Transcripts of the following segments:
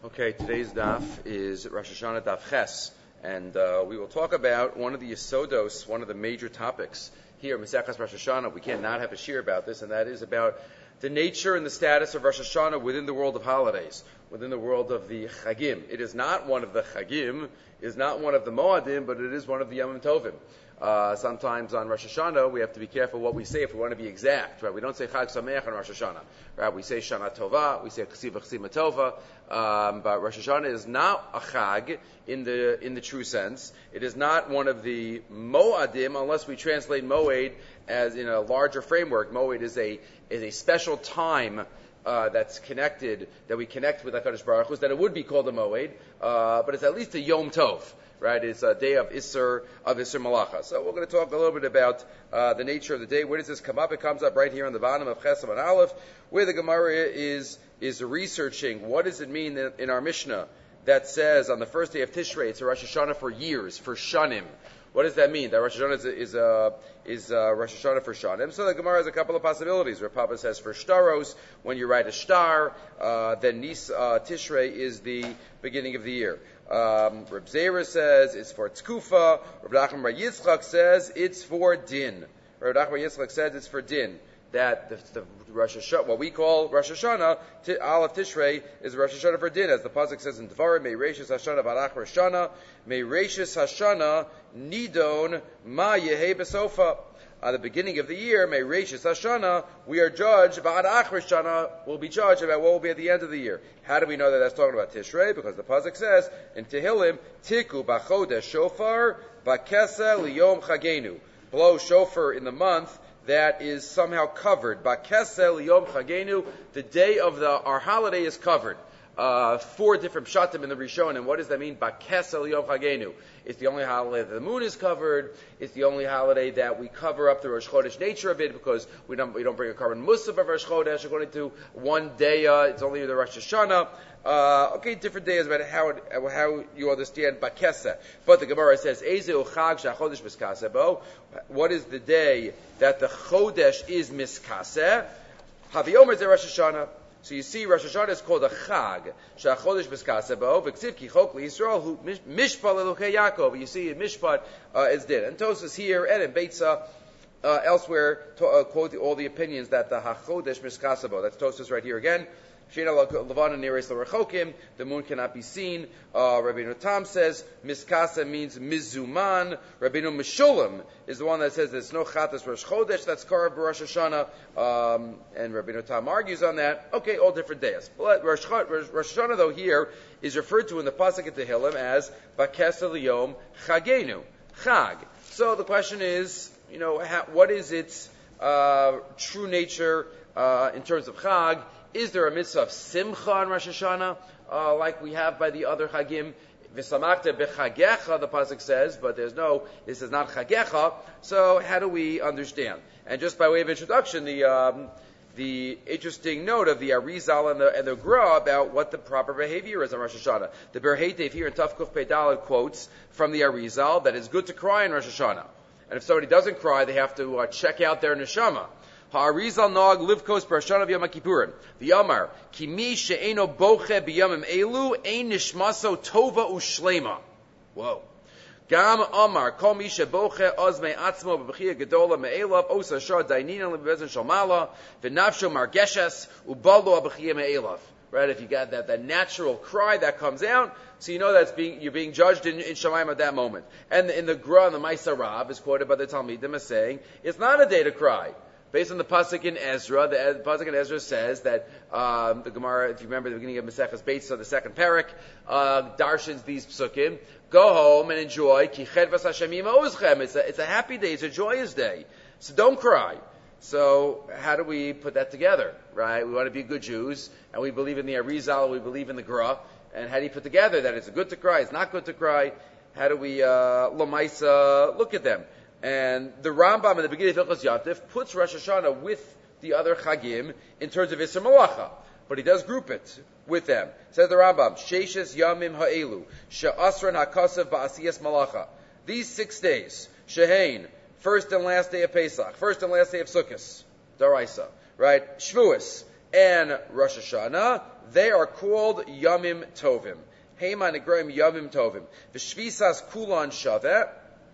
Okay, today's daf is Rosh Hashanah Daf Ches, and we will talk about one of the Yesodos, one of the major topics here in Maseches Rosh Hashanah. We can't not have a shir about this, and that is about the nature and the status of Rosh Hashanah within the world of holidays, within the world of the Chagim. It is not one of the Chagim, it is not one of the Moadim, but it is one of the Yom Tovim. Sometimes on Rosh Hashanah, we have to be careful what we say if we want to be exact, right? We don't say Chag Sameach on Rosh Hashanah, right? We say Shana Tova, we say Chesiva Chesima Tova, but Rosh Hashanah is not a Chag in the true sense. It is not one of the Moadim, unless we translate Moed as in a larger framework. Moed is a special time that's connected, that we connect with HaKadosh Baruch Hu, that it would be called a Moed, but it's at least a Yom Tov. Right, it's a day of Isser Malacha. So we're going to talk a little bit about the nature of the day. Where does this come up? It comes up right here on the bottom of Chesed and Aleph, where the Gemara is researching what does it mean in our Mishnah that says on the first day of Tishrei it's a Rosh Hashanah for years, for Shanim. What does that mean? That Rosh Hashanah is Rosh Hashanah for Shanim. So the Gemara has a couple of possibilities. Where Papa says for Shtaros, when you write a star, then Tishrei is the beginning of the year. Reb Zera says it's for Tzkufa. Reb Nachman Bar Yitzchak says it's for Din. Reb Nachman Bar Yitzchak says it's for Din. That the Rosh Hashanah, what we call Rosh Hashanah, Aleph Tishrei, is Rosh Hashanah for Din, as the pasuk says in Devarim, May Reishis Hashanah Barach Roshana, May Reishis Hashanah Nidon Ma Yehei Besofa. At the beginning of the year, May Reishis Hashanah, we are judged, Barach Roshana will be judged about what will be at the end of the year. How do we know that that's talking about Tishrei? Because the pasuk says in Tehillim, Tiku Bachodesh Shofar Bakesa Liyom Chagenu. Blow shofar in the month that is somehow covered. Bakesel Yom Chagenu, the day of our holiday is covered. 4 different pshatim in the Rishon, and what does that mean? Bakesel Yom Chagenu. It's the only holiday that the moon is covered. It's the only holiday that we cover up the Rosh Chodesh nature of it, because we don't bring a carbon musaf of Rosh Chodesh according to one day. It's only the Rosh Hashanah. Okay, different days about how you understand Bakesa. But the Gemara says, Ezeu Chag Shachodesh Miskaseh. What is the day that the Chodesh is Miskaseh? Haviomer is Rosh Hashanah. So you see, Rosh Hashanah is called a Chag. Shachodesh Miskaseh Bo. V'ksiv Ki Chok Yisrael Hu Mishpat Elokei Yaakov. You see, Mishpat is dead. And Tosas here and in Beitza elsewhere quote all the opinions that the Hachodesh Miskaseh Bo. That's Tosas right here again. The moon cannot be seen. Rabbeinu Tam says Miskasa means Mizuman. Rabbeinu Meshulam is the one that says there's no Chatas Rosh Chodesh, that's Karav Rosh Hashanah. And Rabbeinu Tam argues on that. Okay, all different days. But Rosh Hashanah, though, here is referred to in the Pasuk at Tehillim as Bakesa Liyom Chagenu. Chag. So the question is, what is its true nature in terms of Chag? Is there a mitzvah of simcha on Rosh Hashanah, like we have by the other Chagim? V'samachta b'chagecha, the pasuk says, but this is not chagecha. So how do we understand? And just by way of introduction, the interesting note of the Arizal and the Gra about what the proper behavior is on Rosh Hashanah. The Ber Heitev here in Tav Kuf Pei Daled quotes from the Arizal that it's good to cry in Rosh Hashanah, and if somebody doesn't cry, they have to check out their neshama. Ha'arizal nog livkos parashanav Yom Kippurim. The Amar kimi she'eno boche b'yamim elu ein nishmaso tova ushlema. Whoa. Gam Amar kol mi sheboche ozmei atzmo b'bechia gedola me'elav osa shar dainina lebezen shalmala v'nafsho margeshes ubalo b'chia me'elav. Right, if you got that natural cry that comes out, so you know you're being judged in Shamayim at that moment. And in the Gra and the Maisa Rav is quoted by the Talmidim as saying it's not a day to cry. Based on the pasuk in Ezra, the pasuk in Ezra says that the Gemara, if you remember the beginning of Maseches Beitza, the second parak, darshans these psukim. Go home and enjoy. Ki chedvas Hashemim ozchem. It's a happy day. It's a joyous day. So don't cry. So how do we put that together? Right? We want to be good Jews, and we believe in the Arizal, we believe in the Gra. And how do you put together that it's good to cry, it's not good to cry? How do we Lamaisa look at them? And the Rambam in the beginning of Hilchos Yantif puts Rosh Hashanah with the other Chagim in terms of Isser Malacha, but he does group it with them. Says the Rambam, Sheishes Yamim Ha'elu, She'asran HaKasav Ba'asiyas Malacha. These 6 days, Shehain, first and last day of Pesach, first and last day of Sukkot, Daraisa, right? Shavuos, and Rosh Hashanah, they are called Yamim Tovim. Heiman Negroim Yamim Tovim. The Shvisas Kulan Shaveh.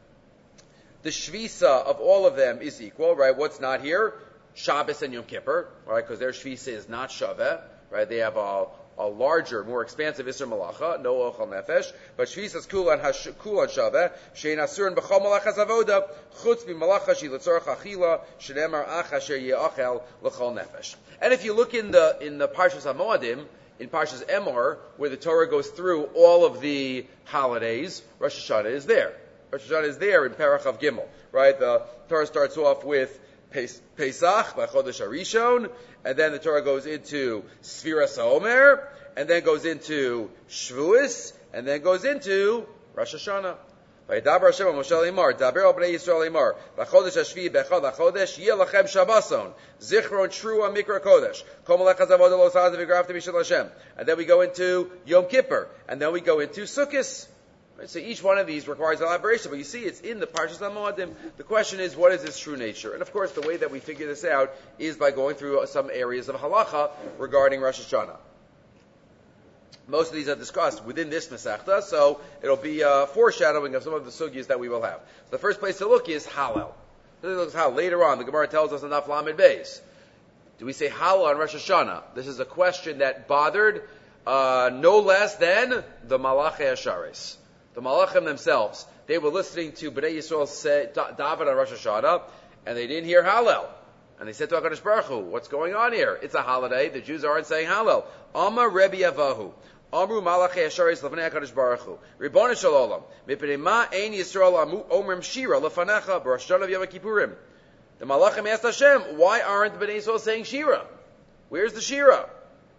The Shvisa of all of them is equal, right? What's not here? Shabbos and Yom Kippur, right? Because their Shvisa is not Shaveh, right? They have a larger, more expansive Isser Malacha, no Ochal Nefesh, but Shvisas Kulan Shaveh, Shein Asurin B'chol Malachas Avoda, Chutz B'Malacha Shi L'Tzorach Achila, Shenemar Ach Asher Ye'achel L'chol Nefesh. And if you look in the Parshas HaMoadim, in Parshas Emor, where the Torah goes through all of the holidays, Rosh Hashanah is there. Rosh Hashanah is there in Perach of Gimel, right? The Torah starts off with Pesach by Chodesh Harishon, and then the Torah goes into Sfiras HaOmer, and then goes into Shavuos, and then goes into Rosh Hashanah. Vayidaber Hashem Moshe Lemar, Daber al Bnei Yisrael Lemar, B'chodesh Hashvi B'echad HaChodesh, Yeh Lachem Shabboson, Zichron Trua Mikra Kodesh, Kol Melechas Avodah Lo Saz V'Grafta Mishel Hashem. And then we go into Yom Kippur, and then we go into Sukkot. Right, so each one of these requires elaboration, but you see it's in the Parshas HaMoadim. The question is, what is its true nature? And of course, the way that we figure this out is by going through some areas of halacha regarding Rosh Hashanah. Most of these are discussed within this Masechta, so it'll be a foreshadowing of some of the sugyas that we will have. So the first place to look is Hallel. Later on, the Gemara tells us in Daf Lamed Beis. Do we say Hallel on Rosh Hashanah? This is a question that bothered no less than the Malachei Hasharis. The Malachim themselves. They were listening to Bnei Yisrael say David on Rosh Hashanah, and they didn't hear Hallel. And they said to HaKadosh Baruch Hu, what's going on here? It's a holiday. The Jews aren't saying Hallel. Amar Rebbe Avahu. Amru Malachei Hasharis Lefanei HaKadosh Baruch Hu. Ribbon Shalom. Mipnei ma ein Yisrael omrim Shira Lefanecha B'Rosh Hashanah V'Yom Kippurim. The Malachim asked Hashem, why aren't the Bnei Yisrael saying Shira? Where's the Shira?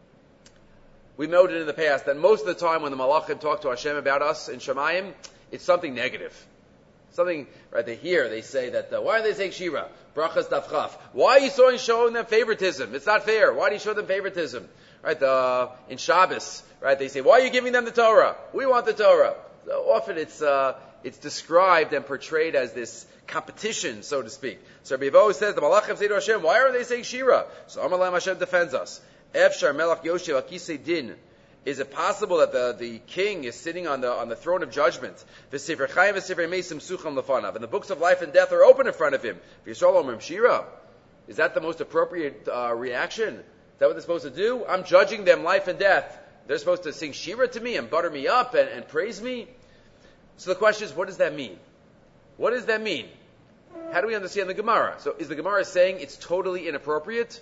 We noted in the past that most of the time when the Malachim talk to Hashem about us in Shemayim, it's something negative. Something, right, they hear, they say that, why are they saying Shira? Brachas Davchaf. Why are you showing them favoritism? It's not fair. Why do you show them favoritism? Right, in Shabbos, right, they say, why are you giving them the Torah? We want the Torah. So often it's described and portrayed as this competition, so to speak. So Rabbi Yevo says, the Malachim say to Hashem, why are they saying Shira? So Amar Lahem Hashem defends us. Efshar Melech Yoshev Akisei Din. Is it possible that the king is sitting on the throne of judgment? V'Sefer Chaim v'Sefer Meisim Sucham Lefanav, and the books of life and death are open in front of him. V'Yisrael Omrim Shira. Is that the most appropriate reaction? Is that what they're supposed to do? I'm judging them life and death. They're supposed to sing Shira to me and butter me up and praise me? So the question is, what does that mean? What does that mean? How do we understand the Gemara? So is the Gemara saying it's totally inappropriate?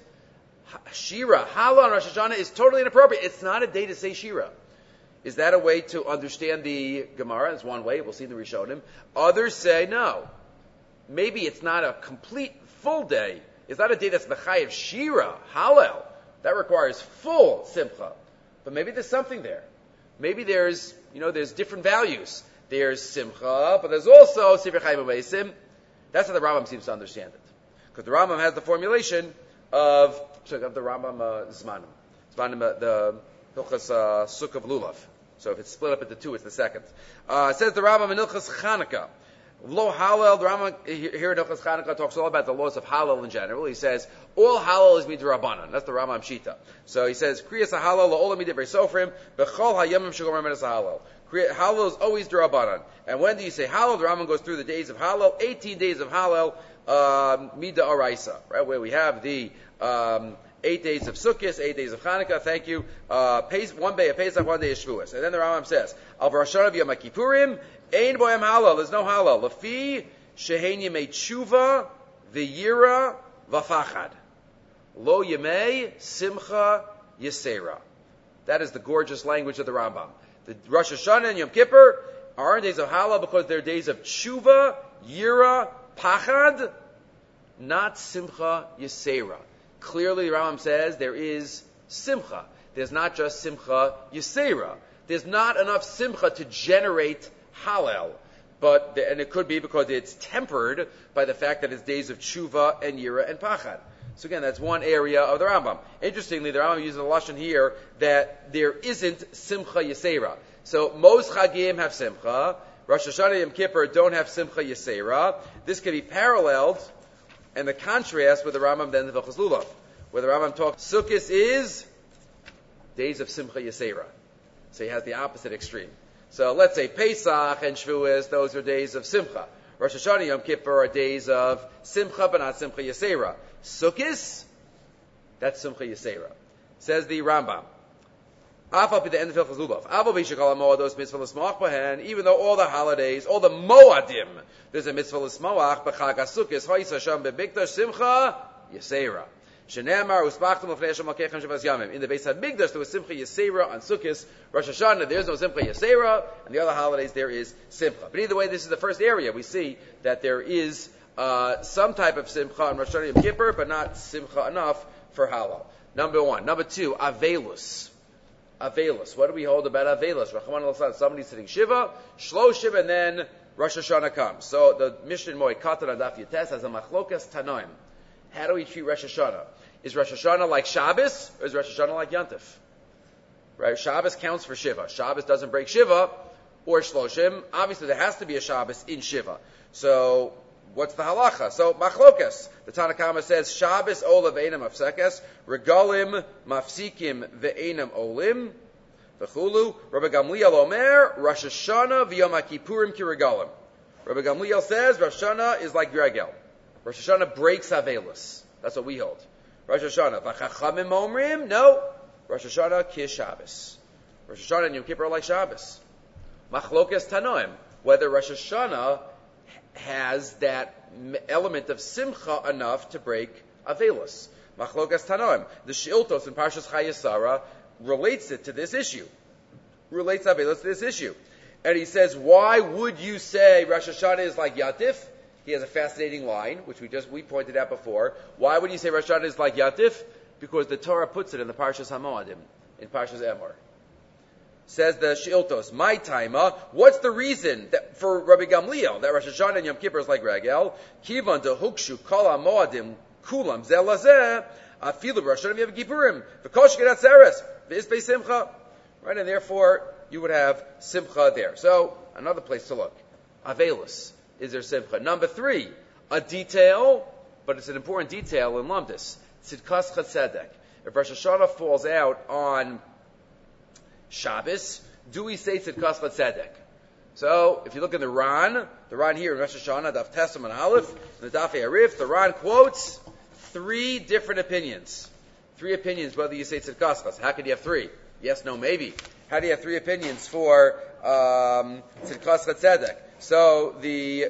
Shira, Hallel on Rosh Hashanah is totally inappropriate. It's not a day to say Shira. Is that a way to understand the Gemara? That's one way. We'll see in the Rishonim. Others say no. Maybe it's not a complete, full day. It's not a day that's Mechayev Shira, Hallel. That requires full Simcha. But maybe there's something there. Maybe there's different values. There's Simcha, but there's also Sefer Chaim U'Meisim. That's how the Rambam seems to understand it. Because the Rambam has the formulation of the Rambam Zmanim, the Hilchas Sukkah of Lulav. So if it's split up into two, it's the second. It says the Rambam in Hilchas Chanukah. Lo Hallel, the Rambam here in Hilchas Chanukah talks all about the laws of Hallel in general. He says, all Hallel is midrabanan. That's the Rambam Shita. So he says, Kriyas HaHallel, La'olam Midivrei Sofrim, B'chol HaYamim Shegomar Menas HaHallel. Hallel is always drabanan. And when do you say Hallel? The Rambam goes through the days of Hallel, 18 days of Hallel, Mida Araisa, right, where we have the 8 days of Sukkot, 8 days of Chanukah, thank you, 1 day of Pesach, 1 day of Shavuos. And then the Rambam says, Al Rosh Hashanah v'Yom Kippurim, Ein Boyam Hallel, there's no Hallel. Lefi, Shehen Yemei Tshuva, V'Yira, V'Fachad. Lo Yemei, Simcha, Yisera. That is the gorgeous language of the Rambam. The Rosh Hashanah and Yom Kippur aren't days of Hallel because they're days of Tshuva, Yira, Pachad, not Simcha Yisera. Clearly, the Rambam says there is Simcha. There's not just Simcha Yisera. There's not enough Simcha to generate Hallel. And it could be because it's tempered by the fact that it's days of Tshuva and Yira and Pachad. So again, that's one area of the Rambam. Interestingly, the Rambam uses a lashon here that there isn't Simcha Yisera. So most Chagim have Simcha. Rosh Hashanah and Yom Kippur don't have Simcha Yisera. This can be paralleled and the contrast with the Rambam then the Hilchos Lulav, where the Rambam talks, Sukkot is days of Simcha Yisera. So he has the opposite extreme. So let's say Pesach and Shavuos, those are days of Simcha. Rosh Hashanah, Yom Kippur are days of Simcha, but not Simcha Yisera. Sukkot, that's Simcha Yisera. Says the Rambam. Even though all the holidays, all the Moadim, there's a mitzvah l'smoach, b'chag HaSukkos, ha'is Hashem b'mikdash Simcha Yisera. Shenamar uspachtum l'fnei Hashem l'kechem shavas yamim. In the Beis HaMikdash, there was Simcha Yisera on Sukkos. Rosh Hashanah, there's no Simcha Yisera, and the other holidays there is Simcha. But either way, this is the first area. We see that there is some type of Simcha on Rosh Hashanah Yom Kippur, but not Simcha enough for Hallel. Number one. Number two, Avelus. Avelus. What do we hold about Avelus? Rachman al-San, somebody's sitting Shiva, Shlo Shiva, and then Rosh Hashanah comes. So the Mishnah in Moed Katan on Daf Yates has a machlokas tanoim. How do we treat Rosh Hashanah? Is Rosh Hashanah like Shabbos, or is Rosh Hashanah like Yantif? Right? Shabbos counts for Shiva. Shabbos doesn't break Shiva, or Shloshim. Obviously, there has to be a Shabbos in Shiva. So, what's the halacha? So, machlokas. The Tanna Kama says, Shabbos ola ve'enam afsekes, regalim mafsikim ve'enam olim, v'chulu. Rabbi Gamliel omer, Rosh Hashanah v'yom HaKippurim ki regalim. Rabbi Gamliel says, Rosh Hashanah is like regel. Rosh Hashanah breaks Avelus. That's what we hold. Rosh Hashanah. V'chachamim omrim, no. Rosh Hashanah ki Shabbos. Rosh Hashanah and Yom Kippur are like Shabbos. Machlokas tanoim. Whether Rosh Hashanah has that element of simcha enough to break Avelus. Machlokas tanoim. The Shiltos in Parshas Chayesara relates it to this issue. Relates Avelus to this issue. And he says, why would you say Rosh Hashanah is like Yatif? He has a fascinating line, which we pointed out before. Why would you say Rosh Hashanah is like Yatif? Because the Torah puts it in the Parshas HaMoadim, in Parshas Emor. Says the Shiltos, my taima, what's the reason that for Rabbi Gamliel that Rosh Hashanah and Yom Kippur is like Regel? Kivan de hukshu kol HaMoadim kulam zelazeh afilu Rosh Hashanah Yom Kippurim v'kol shkedat seres v'isbei simcha. Right, and therefore you would have simcha there. So another place to look. Avelus. Is there simcha? Number three, a detail, but it's an important detail in Lumdis. Tzidkas Chatzedek. If Rosh Hashanah falls out on Shabbos, do we say Tzidkas Chatzedek? So, if you look in the Ran here in Rosh Hashanah, Daf Tesam and Aleph, in the Daf Arif, the Ran quotes three different opinions. Three opinions whether you say Tzidkas Chatzedek. How could you have three? Yes, no, maybe. How do you have three opinions for Tzidkas Chatzedek? So the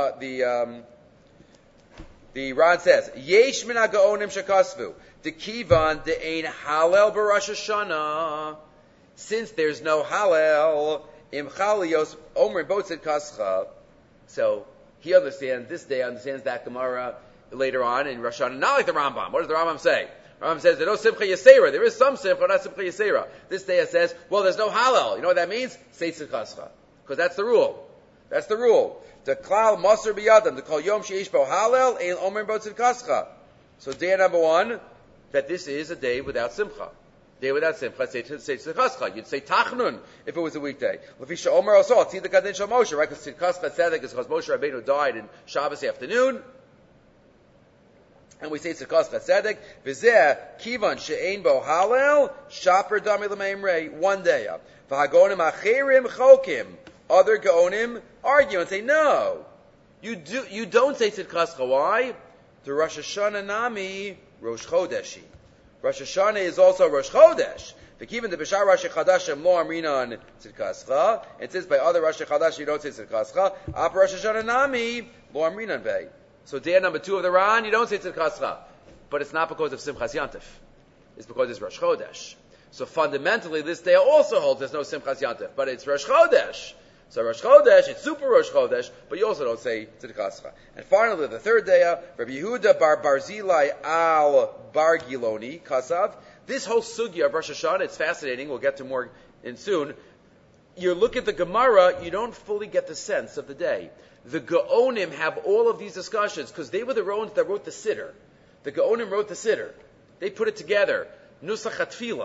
Ran says, Yesh min ha'gaonim shekasvu, dekivan de'ein halel b'Rosh Hashanah. Since there's no halel, im chalios omrim botzid kascha. So he understands, this day understands that Gemara later on in Rosh Hashanah, not like the Rambam. What does the Rambam say? The Rambam says, there's no Simcha Yisera. There is some Simcha, not Simcha Yisera. This day it says, well, there's no halel. You know what that means? Say tzid kascha. Because that's the rule. That's the rule. The klal maser biyadam, the kol yom sheish bo halel, ein omer botzid kascha. So day number one, that this is a day without simcha. Day without simcha, say tzid kascha. You'd say tachnun if it was a weekday. Lefisha omer also, tzid the kadin shal Moshe, right? Because tzid kascha tzedek is because Moshe Rabbeinu died in Shabbos afternoon. And we say tzid kascha tzedek, v'zeh kivan she'ein bo halel, shaper dami l'meimrei, one day. V'hagonim achirim chokim. Other Gaonim argue and say, no, you don't say Tzidkascha. Why? The Rosh Hashanah Nami, Rosh Chodeshi. Rosh Hashanah is also Rosh Chodesh. V'kiven the B'shar Rosh Chodeshim lo amrinan Tzidkascha. It says by other Rosh Chodesh you don't say Tzidkascha. Ap Rosh Hashanah Nami, lo amrinan vei. So day number two of the Ran, you don't say Tzidkascha. But it's not because of Simchas Yantif. It's because it's Rosh Chodesh. So fundamentally, this day also holds there's no Simchas Yantif. But it's Rosh Chodesh. So Rosh Chodesh, it's super Rosh Chodesh, but you also don't say Tzidkascha. And finally, the third day, Rabbi Yehuda bar Barzilai al bar Giloni, Kasav. This whole sugya of Rosh Hashanah, it's fascinating, we'll get to more in soon. You look at the Gemara, you don't fully get the sense of the day. The Gaonim have all of these discussions, because they were the ones that wrote the Siddur. The Gaonim wrote the Siddur. They put it together. Nusach HaTfilah.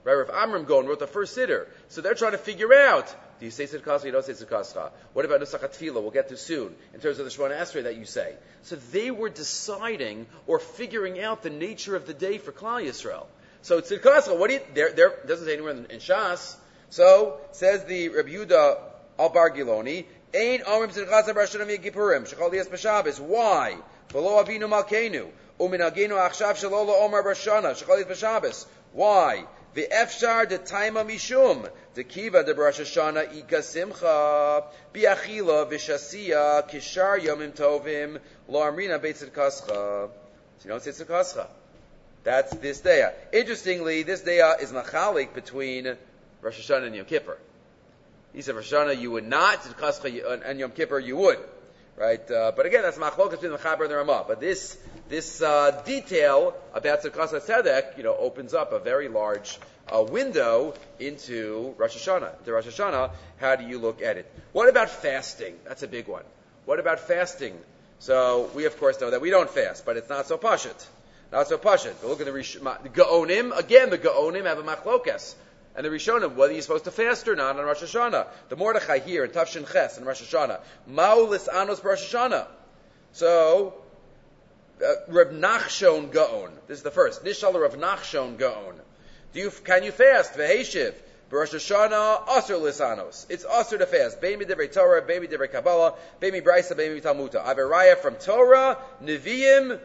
Right? Rav Amram Gaon wrote the first siddur. So they're trying to figure out, do you say tzidkascha, you don't say tzidkascha? What about nusach tefillah? We'll get to soon, in terms of the Shemona Esrei that you say. So they were deciding or figuring out the nature of the day for Klal Yisrael. So tzidkascha, what do you, there doesn't say anywhere in Shas. So, says the Rabbi Yehuda al-Bar Giloni, Ein omrim tzidkascha b'Rosh Hashanah v'Yom shechol liyas b'Shabbos. Why? V'lo avinu malkeinu, u'minagenu achshav shelo lo-omar b'Rosh Hashanah, shechol liyas b'Shabbos. Why? The Efshar de Taima Mishum, the Kiva de Rosh Hashanah Ika Simcha, Biachila Vishasiya, Kishar Yomim Tovim, Lo Amrina Beit Tzidkascha. So you don't say Tzidkascha. That's this day. Interestingly, this day is machalik between Rosh Hashanah and Yom Kippur. He said Rosh Hashanah you would not, Tzidkascha and Yom Kippur you would. Right? But again, that's machlok between the Mechaber and the Ramah. But this detail about Tzidkascha Tzedek, opens up a very large window into Rosh Hashanah. How do you look at it? What about fasting? That's a big one. What about fasting? So we of course know that we don't fast, but it's not so pashut. Not so pashut. Look at the Gaonim. Again, the Gaonim have a machlokas. And the Rishonim, whether you're supposed to fast or not on Rosh Hashanah. The Mordechai here in Tafshin Ches in Rosh Hashanah. Ma'ulis Anos Rosh Hashanah. So, Reb Nachshon Gaon. This is the first. Nishal Reb Nachshon Gaon. Can you fast? V'heshiv. Rosh Hashanah, Asur Lisanos. It's Asur to fast. Beimi Divrei Torah, Beimi Divrei Kabbalah, Beimi Brisa, Beimi Talmuta. Avaraya from Torah, Nevi'im,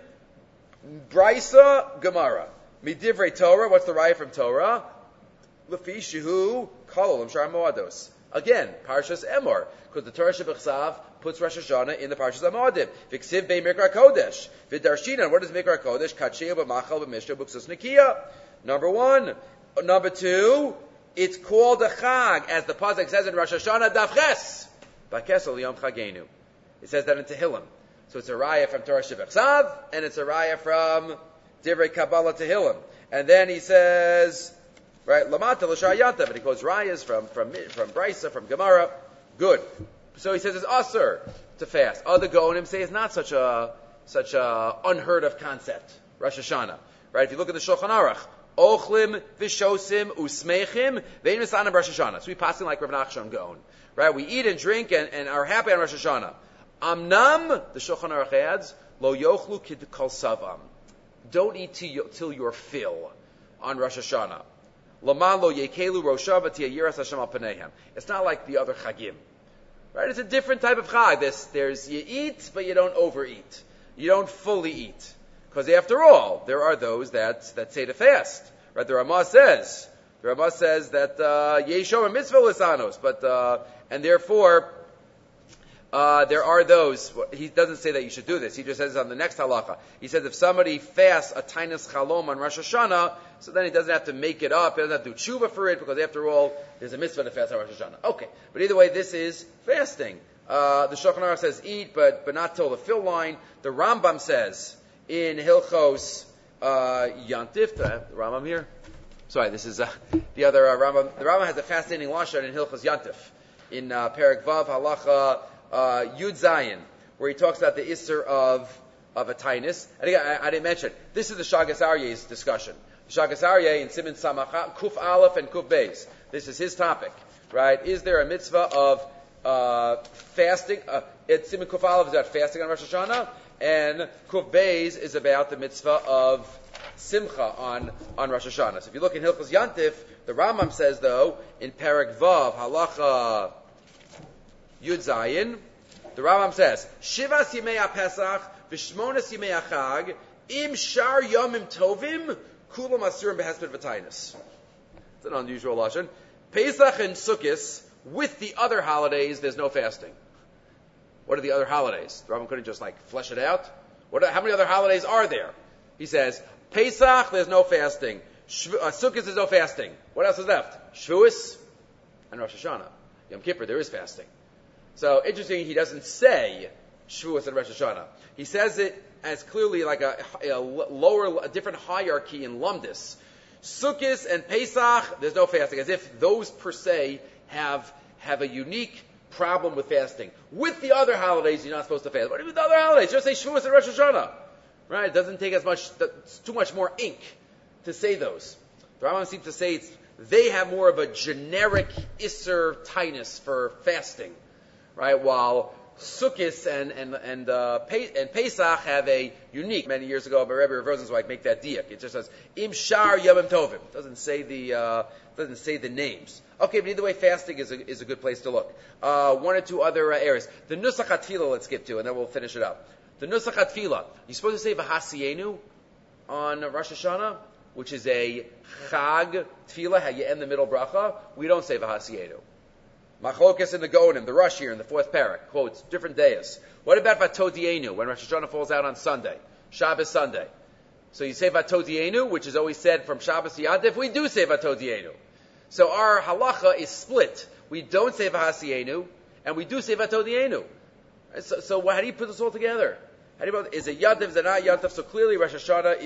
Brisa, Gemara. Midivrei Torah, what's the raya from Torah? Lefi Shehu, Kalolim Shar Moados. Again, Parshas Emor, because the Torah Shebechsav puts Rosh Hashanah in the Parshas Amodim. V'ksiv Bei Mikra Kodesh. V'darshinan, what is Mikra Kodesh? Kacheu b'machal b'mishra b'ksus Nikiya. Number one. Number two, it's called a Chag, as the Pasuk says in Rosh Hashanah, Davches. B'kesel Yom Chagenu. It says that in Tehillim. So it's a raya from Torah Shebechsav, and it's a raya from Divrei Kabbalah Tehillim. And then he says, right, Lamata l'shar yanta, but he quotes rayas from Brisa, from Gemara. Good. So he says it's asur to fast. Other Gaonim say it's not such a unheard of concept. Rosh Hashanah, right? If you look at the Shulchan Aruch, ochlim v'shosim usmeichim ve'in misanim Rosh Hashanah. So we pass in like Rav Nachshon Gaon, right? We eat and drink and are happy on Rosh Hashanah. Amnam, the Shulchan Aruch adds, lo yochlu kid kol savam. Don't eat till you're fill on Rosh Hashanah. Laman lo yekelu roshav v'tiyayiras Hashem al panehem. It's not like the other chagim, right? It's a different type of chag. There's you eat, but you don't overeat. You don't fully eat, because after all, there are those that say to fast, right? The Ramah says that yeshom and mitzvah lisanos, but and therefore. There are those, he doesn't say that you should do this, he just says on the next halacha. He says if somebody fasts a tainas chalom on Rosh Hashanah, so then he doesn't have to make it up, he doesn't have to do tshuva for it, because after all, there's a mitzvah to fast on Rosh Hashanah. Okay, but either way, this is fasting. The Shulchan Aruch says eat, but not till the fill line. The Rambam says in Hilchos Yantif, the Rambam here? Sorry, this is the other Rambam. The Rambam has a fascinating lashon in Hilchos Yantif, in Perek Vav Halacha Yud Zayin, where he talks about the Isser of a tainus. And again, I didn't mention, this is the Shagas Aryeh's discussion. The Shagas Aryeh in Siman Samach, Kuf Aleph and Kuf Beis. This is his topic, right? Is there a mitzvah of fasting? Siman Kuf Aleph is about fasting on Rosh Hashanah, and Kuf Beis is about the mitzvah of Simcha on Rosh Hashanah. So if you look in Hilchos Yantif, the Rambam says, though, in Perek Vav, Halacha Yud Zayin, the Rambam says, Shivas Yimei HaPesach, V'shmonas Yimei HaChag, Im Shar Yomim Tovim, Kulam Asurim Behesped V'tainus. It's an unusual lashon. Pesach and Sukkot, with the other holidays, there's no fasting. What are the other holidays? The Rambam couldn't just flesh it out. How many other holidays are there? He says, Pesach, there's no fasting. Sukkot, there's no fasting. What else is left? Shavuos and Rosh Hashanah. Yom Kippur, there is fasting. So, interesting, he doesn't say Shavuos and Rosh Hashanah. He says it as clearly like a different hierarchy in Lumdis. Sukkot and Pesach, there's no fasting, as if those per se have a unique problem with fasting. With the other holidays, you're not supposed to fast. What with the other holidays? Just say Shavuos and Rosh Hashanah. Right? It doesn't take it's too much more ink to say those. The Rambam seems to say they have more of a generic Isser tightness for fasting, right? While Sukkot and Pesach have a unique. Many years ago, my Rebbe Rav Rosenzweig make that diak. It just says Im Shar Yomim Tovim. It doesn't say the names. Okay, but either way, fasting is a good place to look. One or two other areas. The Nusach HaTfilah, let's skip to, and then we'll finish it up. The Nusach HaTfilah. You're supposed to say V'Hasienu on Rosh Hashanah, which is a Chag Tfilah, how you end the middle bracha. We don't say V'Hasienu. Machlokas in the Gonim, the Rush here in the fourth parak, quotes different days. What about Vatodienu, when Rosh Hashanah falls out on Sunday, Shabbos Sunday? So you say Vatodienu, which is always said from Shabbos to Yad Tif. We do say Vatodienu. So our halacha is split. We don't say V'Hasienu, and we do say Vatodienu. So how do you put this all together? Is it Yad Tif, is it not Yad Tif? So clearly Rosh Hashanah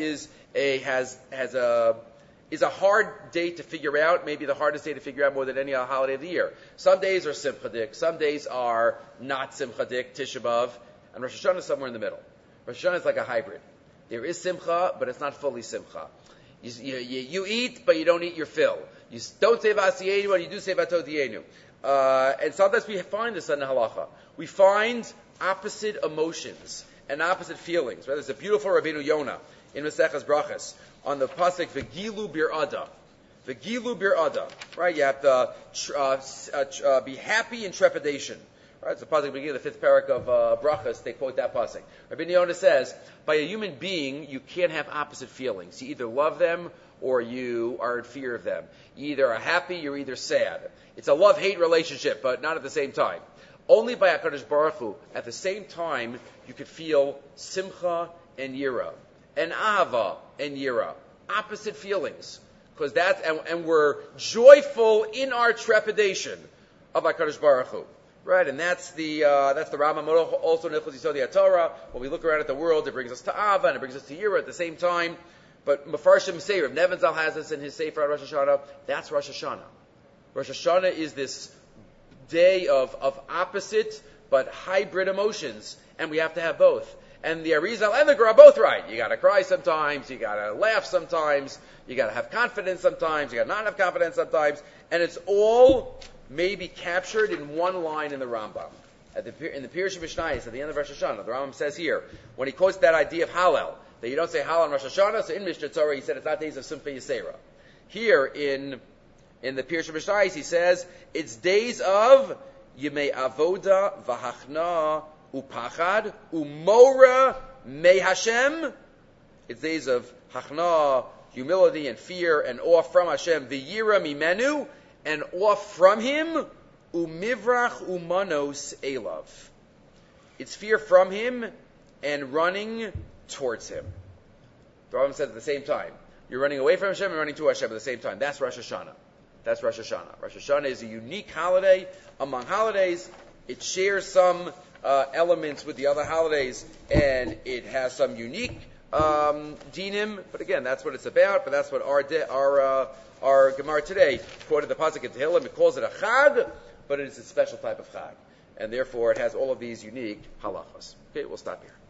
is a hard day to figure out, maybe the hardest day to figure out more than any other holiday of the year. Some days are Simchadik, some days are not Simchadik, Tisha B'Av, and Rosh Hashanah is somewhere in the middle. Rosh Hashanah is like a hybrid. There is Simcha, but it's not fully Simcha. You eat, but you don't eat your fill. You don't say V'Hasienu, and you do say Vatodienu. And sometimes we find this in the halacha. We find opposite emotions and opposite feelings. Right? There's a beautiful Rabbeinu Yonah in Maseches Brachas on the pasuk V'gilu bir'ada. V'gilu bir'ada. Right? You have to be happy in trepidation. Right? It's the pasuk beginning of the fifth parak of Brachas. They quote that pasuk. Rabbeinu Yonah says, by a human being, you can't have opposite feelings. You either love them or you are in fear of them. You either are happy, you're either sad. It's a love-hate relationship, but not at the same time. Only by HaKadosh Baruch Hu, at the same time, you could feel simcha and yira, and ahava and yira, opposite feelings, because and we're joyful in our trepidation of HaKadosh Baruch Hu, right? And that's the Rambam also Nilchos Yisodei HaTorah. When we look around at the world, it brings us to ahava and it brings us to yira at the same time. But Mefarshim say, Rav Nebenzahl has this in his Sefer on Rosh Hashanah. That's Rosh Hashanah. Rosh Hashanah is this day of opposite but hybrid emotions, and we have to have both. And the Arizal and the Gra are both right. You got to cry sometimes, you got to laugh sometimes, you got to have confidence sometimes, you got to not have confidence sometimes, and it's all maybe captured in one line in the Rambam. In the Pirush Mishnayos at the end of Rosh Hashanah, the Rambam says here, when he quotes that idea of Hallel, that you don't say Hallel on Rosh Hashanah, so in Mishnah Torah he said it's not days of Simcha Yisera. Here in the Pirush Mishnayos he says it's days of Yemei Avoda V'Hachna Upachad Umora Mei Hashem. It's days of Hachna, humility and fear and awe from Hashem. V'Yira Mimenu, and awe from Him. Umivrach Umanos Elav. It's fear from Him and running towards Him. The Rambam says at the same time. You're running away from Hashem and running to Hashem at the same time. That's Rosh Hashanah. That's Rosh Hashanah. Rosh Hashanah is a unique holiday among holidays. It shares some elements with the other holidays, and it has some unique dinim. But again, that's what it's about. But that's what our Gemara today quoted the pasuk in Tehillim. It calls it a Chag, but it is a special type of Chag, and therefore it has all of these unique halachas. Okay, we'll stop here.